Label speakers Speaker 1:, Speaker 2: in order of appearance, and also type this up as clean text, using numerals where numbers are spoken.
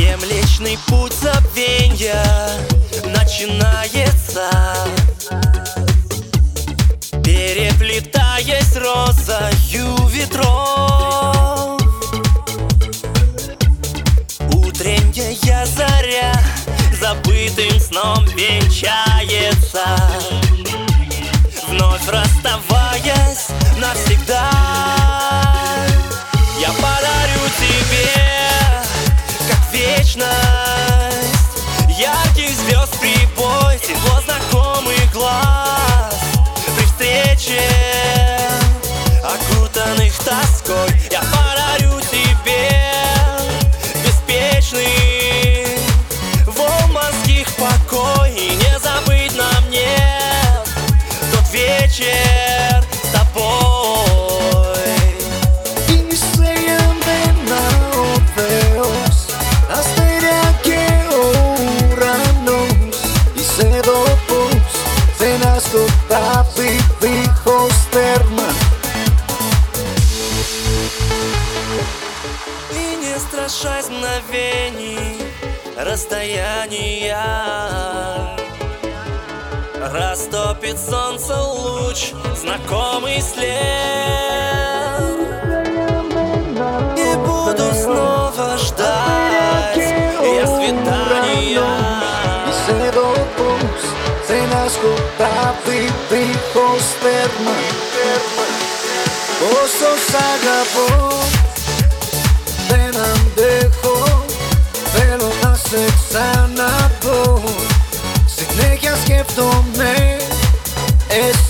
Speaker 1: Млечный путь забвенья начинается, переплетаясь розою ветров. Утренняя заря забытым сном венчается, вновь расставаясь навсегда. Я подарю тебе, как вечность, ярких звезд прибой, тепло знакомых глаз. При встрече, окутанных тоской, я подарю тебе беспечный волн морских покой. И не забыть нам нет тот вечер с тобой. И не страшась мгновений расстояния, растопит солнце луч, знакомый след. И буду снова ждать я свидания.
Speaker 2: Se nascosta hijos Osos agapos Benandejo Θέλω να σε ξαναδώ Συνέχεια σκέφτομαι